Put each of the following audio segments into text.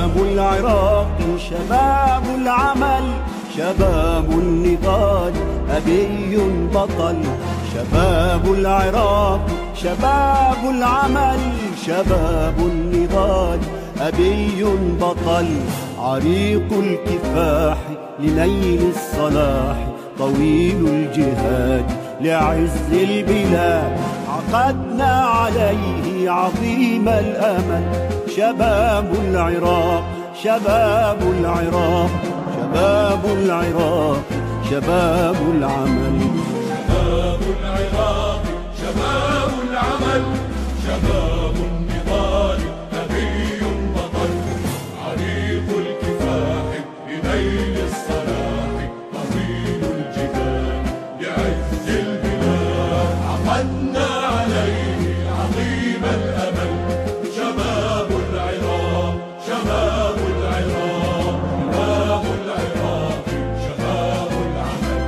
شباب العراق شباب العمل، شباب النضال أبي بطل. شباب العراق شباب العمل، شباب النضال أبي بطل. عريق الكفاح لنيل الصلاح، طويل الجهاد لعز البلاد. عقدنا عليه عظيم الأمل، شباب العراق شباب العراق شباب العراق شباب العمل. شباب العراق شباب العمل، شباب النضال أبي بطل. عريق الكفاح لنيل الصلاح، طويل الجبال لعز البلاد. عقدنا عليه عظيم الأمل، شباب العراق شباب العراق شباب العراق شباب العمل.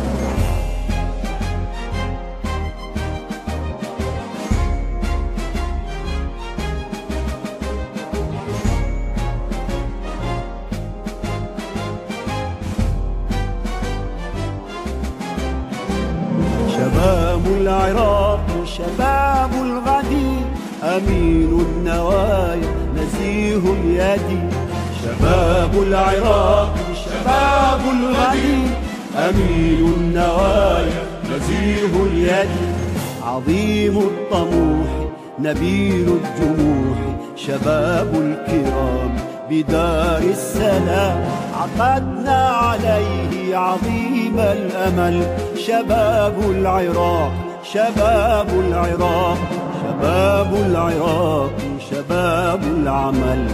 شباب العراق شباب الغد، أمين النوايا نزيه اليد. شباب العراق شباب الغد، أمين النوايا نزيه اليد. عظيم الطموح نبيل الجموح، شباب الكرام بدار السلام. عقدنا عليه عظيم الأمل، شباب العراق شباب العراق شباب العراق شباب العمل.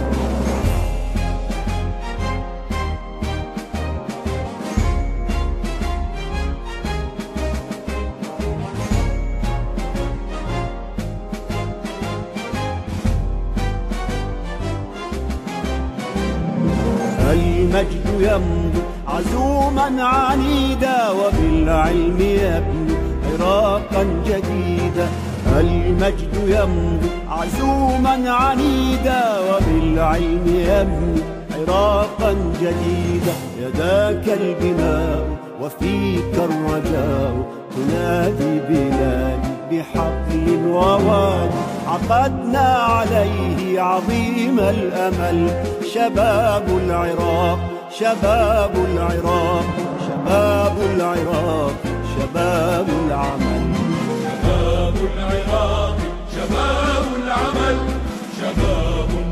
المجد يمضي عزوما عنيدا، وبالعلم يبني عراقا جديدا. المجد يمضي عزوما عنيدا، وبالعلم يبني عراقا جديدا. يداك البناء وفيك الرجاء، تنادي بلادي بحقل وواد. عقدنا عليه عظيم الأمل، شباب العراق شباب العراق شباب العراق شباب العمل. شباب العراق شباب العمل، شباب